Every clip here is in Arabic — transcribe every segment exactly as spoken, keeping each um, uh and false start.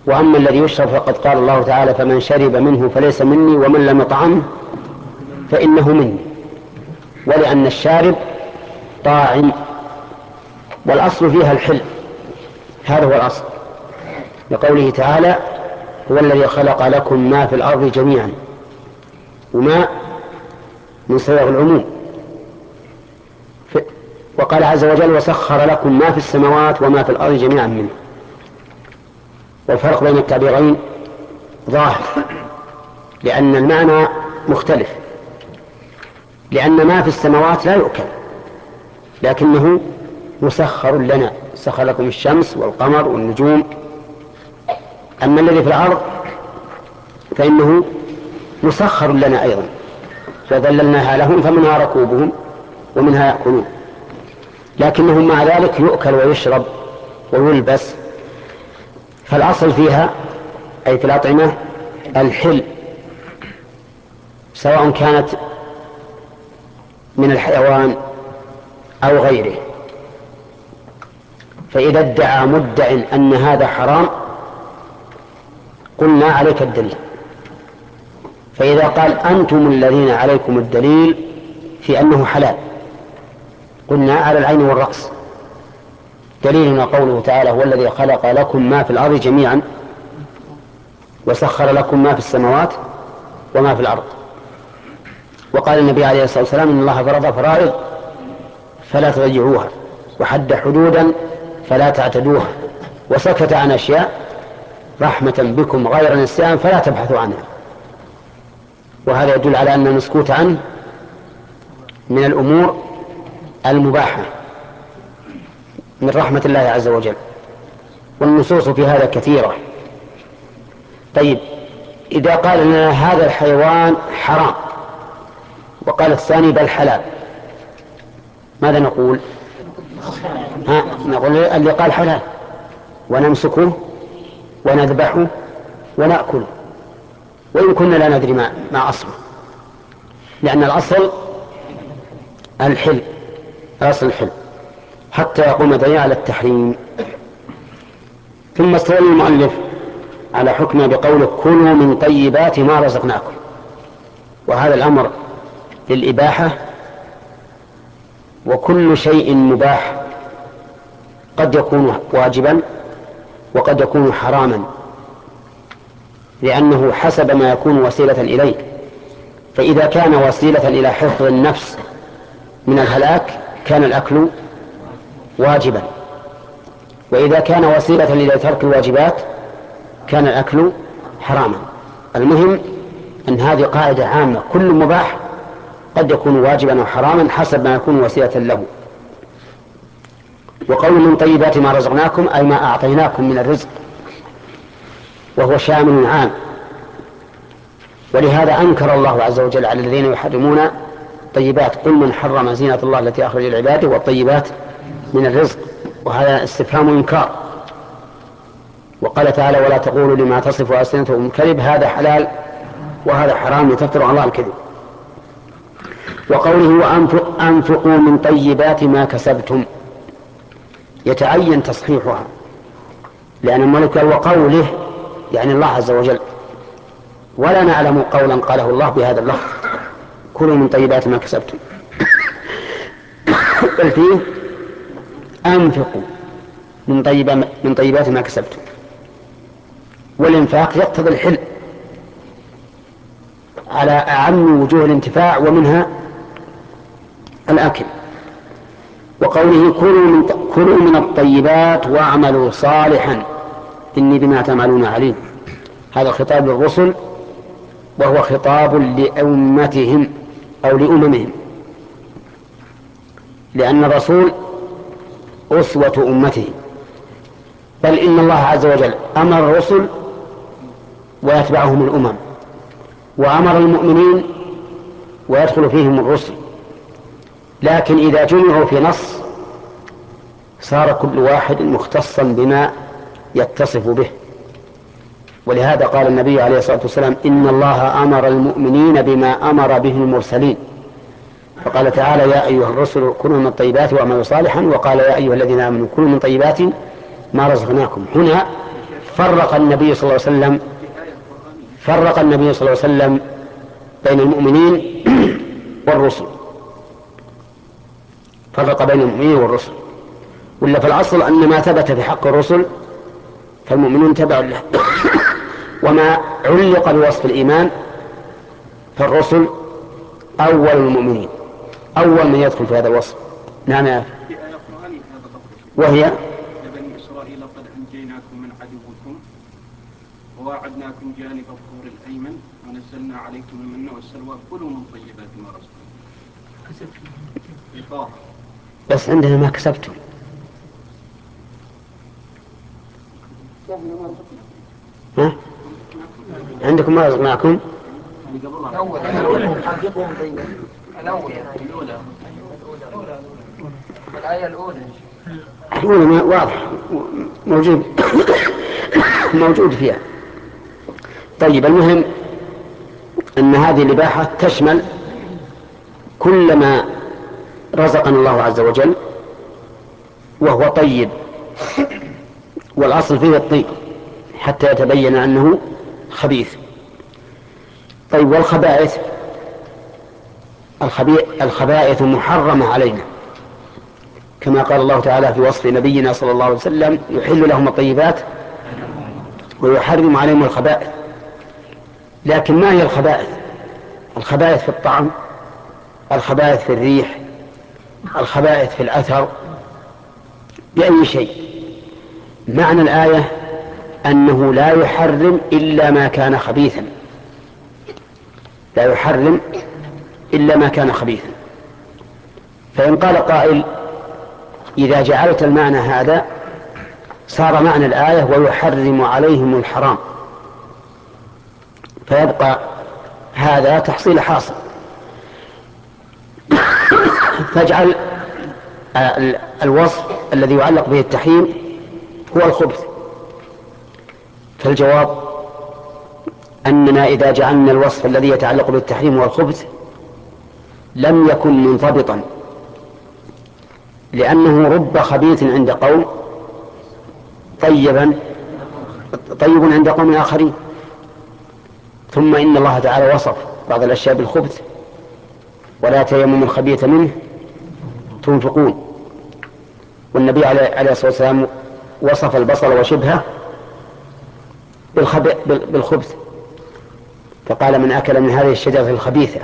وأما الذي يشرب فقد قال الله تعالى: فمن شرب منه فليس مني ومن لم يطعمه فإنه مني. ولأن الشارب طاعم، والأصل فيها الحل، هذا هو الأصل، لقوله تعالى: هو الذي خلق لكم ما في الأرض جميعا، وما من صيغ العموم. وقال عز وجل: وسخر لكم ما في السماوات وما في الأرض جميعا منه. والفرق بين التعبيرين ظاهر، لأن المعنى مختلف، لأن ما في السماوات لا يؤكل لكنه مسخر لنا، سخر لكم الشمس والقمر والنجوم. أما الذي في الأرض فإنه مسخر لنا أيضا، فذللناها لهم فمنها ركوبهم ومنها يأكلون، لكنهم مع ذلك يؤكل ويشرب ويلبس. فالأصل فيها أي في الأطعمة الحل، سواء كانت من الحيوان أو غيره. فإذا ادعى مدع أن هذا حرام قلنا: عليك الدليل. فإذا قال: أنتم الذين عليكم الدليل في أنه حلال، قلنا: على العين والرأس. دليلنا قوله تعالى: هو الذي خلق لكم ما في الأرض جميعا وسخر لكم ما في السماوات وما في الأرض. وقال النبي عليه الصلاة والسلام: إن الله فرض فرائض فلا تضيعوها، وحد حدودا فلا تعتدوها، وسكت عن أشياء رحمة بكم غير نسيان فلا تبحثوا عنها. وهذا يدل على أن المسكوت عنه من الأمور المباحة من رحمة الله عز وجل، والنصوص في هذا كثيرة. طيب، إذا قال لنا هذا الحيوان حرام وقال الثاني بل حلال، ماذا نقول؟ ها نقول اللي قال حلال ونمسكه ونذبحه ونأكله، وإن كنا لا ندري ما, ما أصله، لأن الأصل الحل، أصل الحل حتى يقوم دليل على التحريم. ثم استدل المؤلف على حكمه بقوله: كلوا من طيبات ما رزقناكم. وهذا الأمر للإباحة، وكل شيء مباح قد يكون واجبا وقد يكون حراما، لأنه حسب ما يكون وسيلة إليه. فإذا كان وسيلة إلى حفظ النفس من الهلاك كان الأكل واجبا، وإذا كان وسيلة إلى ترك الواجبات كان الأكل حراما. المهم أن هذه قاعدة عامة: كل مباح قد يكون واجبا أو حراما حسب ما يكون وسيلة له. وقول من طيبات ما رزقناكم أي ما أعطيناكم من الرزق، وهو شامل عام. ولهذا أنكر الله عز وجل على الذين يحرمون طيبات: قل من حرم زينة الله التي أخرج لعباده والطيبات من الرزق. وهذا استفهام إنكار. وقال تعالى: ولا تقولوا لما تصف ألسنتكم الكذب هذا حلال وهذا حرام لتفتروا على الله الكذب. وقوله: وأنفقوا من طيبات ما كسبتم، يتعين تصحيحها، لأن الملك وقوله يعني الله عز وجل، ولا نعلم قولا قاله الله بهذا اللفظ: كلوا من طيبات ما كسبتم. بل فيه: أنفقوا من, طيب من طيبات ما كسبتم. والإنفاق يقتضي الحل على أعم وجوه الانتفاع، ومنها الأكل. وقوله: كلوا من, كلوا من الطيبات واعملوا صالحا إني بما تعملون عليم. هذا خطاب للرسل، وهو خطاب لأمتهم أو لأممهم، لأن الرسول أسوة أمته. بل إن الله عز وجل أمر الرسل ويتبعهم الأمم، وأمر المؤمنين ويدخل فيهم الرسل، لكن إذا جمعوا في نص صار كل واحد مختصا بما يتصف به. ولهذا قال النبي عليه الصلاة والسلام: إن الله أمر المؤمنين بما أمر به المرسلين. فقال تعالى: يا أيها الرسل كلوا من الطيبات واعملوا صالحا، وقال: يا أيها الذين آمنوا كلوا من طيبات ما رزقناكم. هنا فرق النبي صلى الله عليه وسلم فرق النبي صلى الله عليه وسلم بين المؤمنين والرسل، فرق بين المؤمنين والرسل. ولا في الأصل أن ما ثبت في حق الرسل فالمؤمنون تبع له، وما علق بوصف الإيمان فالرسل أول المؤمنين، أول من يدخل في هذا الوصف. نعم يا وهي يا بني إسرائيل قد أنجيناكم من عدوكم وواعدناكم جانب الطور الأيمن ونزلنا عليكم المن والسلوى كلوا من طيبات ما رزقناكم. بس عندنا ما كسبتم. ها؟ عندكم ما رزقناكم الآية الأولى الأولى واضح موجود موجود فيها. طيب، المهم أن هذه الإباحة تشمل كل ما رزقنا الله عز وجل وهو طيب، والأصل فيه الطيب حتى يتبين أنه خبيث. طيب، والخبائث الخبائث محرمة علينا، كما قال الله تعالى في وصف نبينا صلى الله عليه وسلم: يحل لهم الطيبات ويحرم عليهم الخبائث. لكن ما هي الخبائث؟ الخبائث في الطعم، الخبائث في الريح، الخبائث في الأثر، بأي شيء. معنى الآية أنه لا يحرم إلا ما كان خبيثا، لا يحرم إلا ما كان خبيثا. فإن قال قائل: إذا جعلت المعنى هذا صار معنى الآية ويحرم عليهم الحرام، فيبقى هذا تحصيل حاصل. فاجعل الوصف الذي يعلق به التحريم هو الخبث. فالجواب أننا إذا جعلنا الوصف الذي يتعلق بالتحريم هو الخبث لم يكن منضبطا، لأنه رب خبيث عند قوم طيبا طيب عند قوم آخرين. ثم إن الله تعالى وصف بعض الأشياء بالخبث: ولا تيمموا الخبيث منه تنفقون. والنبي عليه الصلاة والسلام وصف البصل وشبهه بالخبث، فقال: من أكل من هذه الشجرة الخبيثة.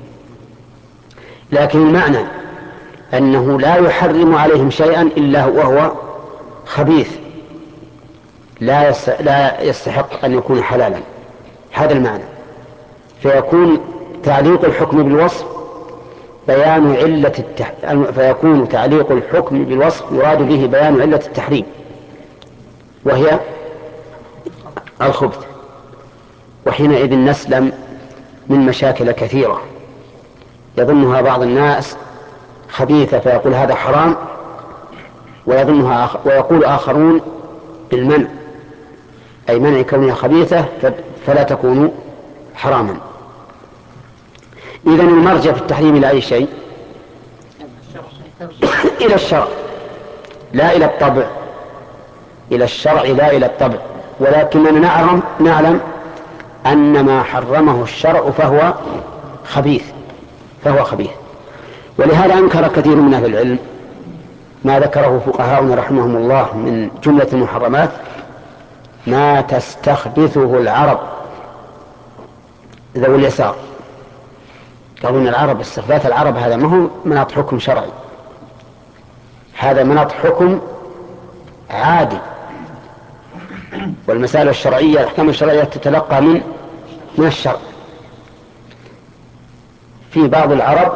لكن المعنى أنه لا يحرم عليهم شيئا إلا وهو خبيث، لا لا يستحق أن يكون حلالا. هذا المعنى. فيكون تعليق الحكم بالوصف بيان علة التح... فيكون تعليق الحكم بالوصف يراد به بيان علة التحريم، وهي الخبث. وحينئذ نسلم من مشاكل كثيرة يظنها بعض الناس خبيثة فيقول هذا حرام، ويظنها آخر ويقول آخرون بالمنع، أي منع كونها خبيثة فلا تكون حراما. إذن المرجع في التحريم إلى أي شيء؟ إلى الشرع لا إلى الطبع، إلى الشرع لا إلى الطبع. ولكننا نعلم نعلم أن ما حرمه الشرع فهو خبيث فهو خبيث ولهذا أنكر كثير من أهل العلم ما ذكره فقهاؤنا رحمهم الله من جملة المحرمات ما تستخبثه العرب ذوي اليسار. قالوا إن العرب استخباث العرب هذا ما هو مناط حكم شرعي، هذا مناط حكم عادي، والمسائل الشرعية الأحكام الشرعية تتلقى من من الشرع. في بعض العرب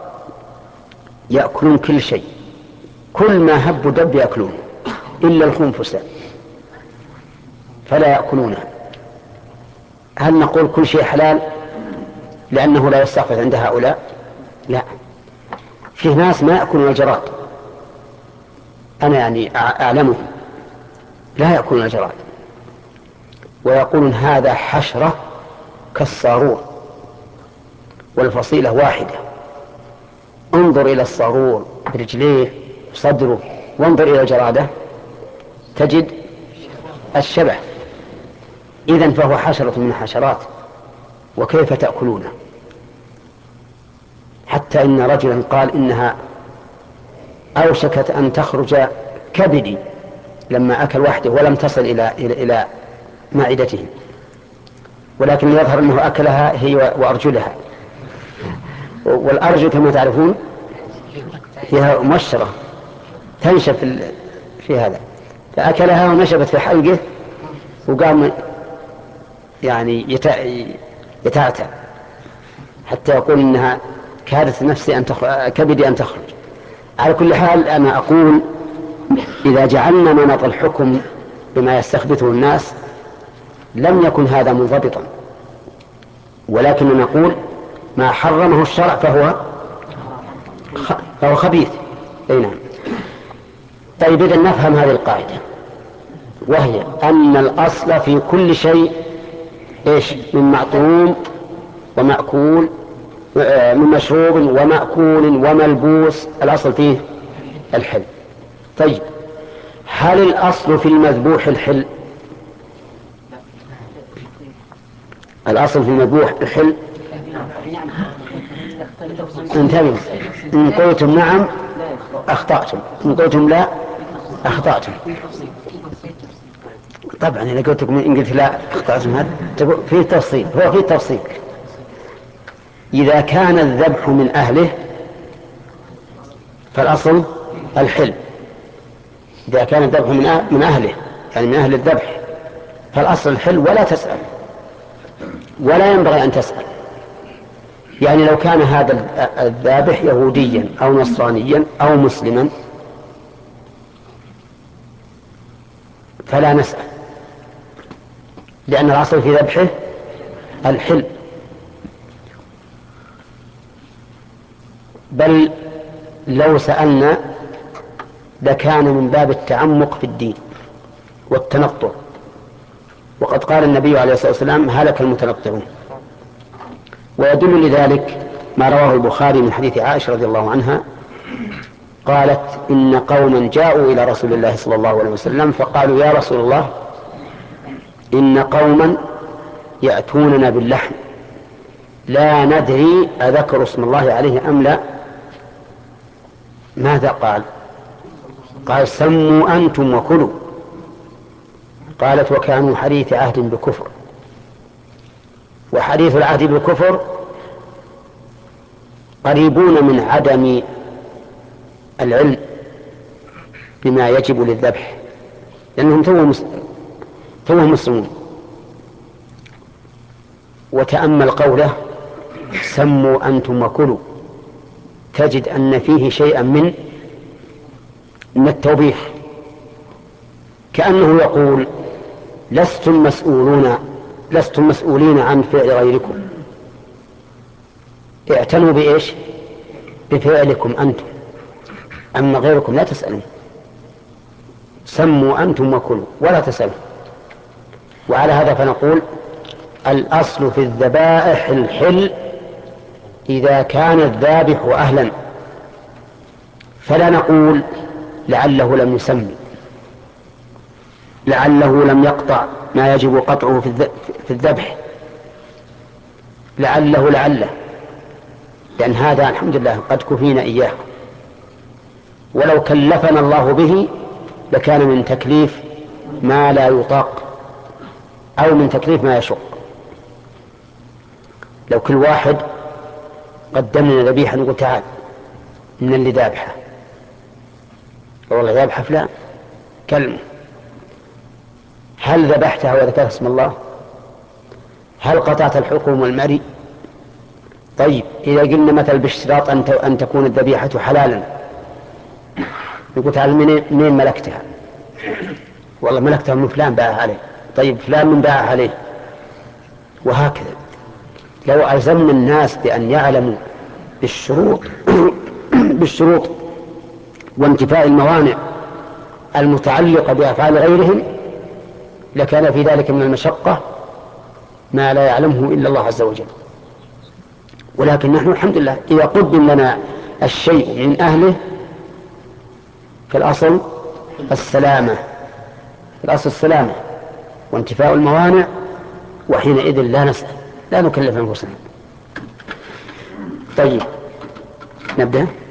يأكلون كل شيء، كل ما هب ودب يأكلون إلا الخنفسة فلا يأكلونها. هل نقول كل شيء حلال لأنه لا يستخبث عند هؤلاء؟ لا، فيه ناس ما يأكلون الجراد، أنا يعني أعلمهم لا يأكلون الجراد، ويقولون هذا حشرة كالصارور والفصيلة واحدة. انظر إلى الصارور برجليه صدره وانظر إلى الجرادة تجد الشبه. إذن فهو حشرة من الحشرات، وكيف تأكلونه؟ حتى إن رجلا قال إنها أوشكت أن تخرج كبدي لما أكل وحده ولم تصل إلى إلى إلى معدته، ولكن يظهر أنه أكلها هي وأرجلها، والأرجل كما تعرفون فيها مشرة تنشف في هذا، فأكلها ونشبت في حلقه وقام يعني يتعتع حتى يقول إنها كادت نفسي أن تخرج كبدي أن تخرج. على كل حال أنا أقول إذا جعلنا مناط الحكم بما يستخبثه الناس لم يكن هذا منضبطا، ولكن نقول ما حرمه الشرع فهو فهو خبيث. أي نعم. طيب إذن نفهم هذه القاعدة، وهي أن الأصل في كل شيء إيش؟ من معطوم ومأكول، من مشروب ومأكول وملبوس، الأصل فيه الحل. طيب هل الأصل في المذبوح الحل؟ الأصل في المذبوح الحل. انتبهوا، إن قلتم نعم أخطأتم، إن قلتم لا أخطأتم. طبعا إذا قلت لكم إن قلت لا أخطأتم هذا فيه تفصيل، هو فيه تفصيل. إذا كان الذبح من أهله فالأصل الحل. إذا كان الذبح من أهله يعني من أهل الذبح فالأصل الحل، ولا تسأل، ولا ينبغي أن تسأل. يعني لو كان هذا الذابح يهوديا أو نصرانيا أو مسلما فلا نسأل، لأن الأصل في ذبحه الحل. بل لو سألنا لكان من باب التعمق في الدين والتنطع، وقد قال النبي عليه الصلاة والسلام هلك المتنطعون. ويدل لذلك ما رواه البخاري من حديث عائشة رضي الله عنها قالت إن قوما جاءوا إلى رسول الله صلى الله عليه وسلم فقالوا يا رسول الله إن قوما يأتوننا باللحم لا ندري أذكر اسم الله عليه أم لا. ماذا قال؟ قال سموا أنتم وكلوا. قالت وكانوا حديث عهد بكفر، وحديث العهد بالكفر قريبون من عدم العلم بما يجب للذبح، لأنهم توهم مسلمون. وتأمل قوله سموا أنتم وكلوا، تجد أن فيه شيئا من من التوبيخ، كأنه يقول لستم مسؤولون لستم مسؤولين عن فعل غيركم، اعتنوا بإيش؟ بفعلكم أنتم، أما غيركم لا تسألون. سموا أنتم وكلوا ولا تسألوا. وعلى هذا فنقول الأصل في الذبائح الحل إذا كان الذابح أهلا، فلا نقول لعله لم يسمي، لعله لم يقطع ما يجب قطعه في الذبح، لعله لعله، لأن هذا الحمد لله قد كفينا إياه، ولو كلفنا الله به لكان من تكليف ما لا يطاق أو من تكليف ما يشق. لو كل واحد قدم لنا ذبيحة نقول تعال من اللي ذابحه، والله ذابحه فلان كلمه، هل ذبحتها وذكرت اسم الله؟ هل قطعت الحكم والمري؟ طيب إذا قلنا مثل باشتراط أن تكون الذبيحة حلالا نقول تعال منين ملكتها؟ والله ملكتها من فلان باعها عليه. طيب فلان من باعها عليه؟ وهكذا. لو ألزمنا الناس بأن يعلموا بالشروط بالشروط وانتفاء الموانع المتعلقة بأفعال غيرهم لكان في ذلك من المشقة ما لا يعلمه إلا الله عز وجل. ولكن نحن الحمد لله إذا قدم لنا الشيء من أهله فالأصل السلامة، الأصل السلامة وانتفاء الموانع وحينئذ لا نسأل، لا نكلف أنفسنا. طيب نبدأ.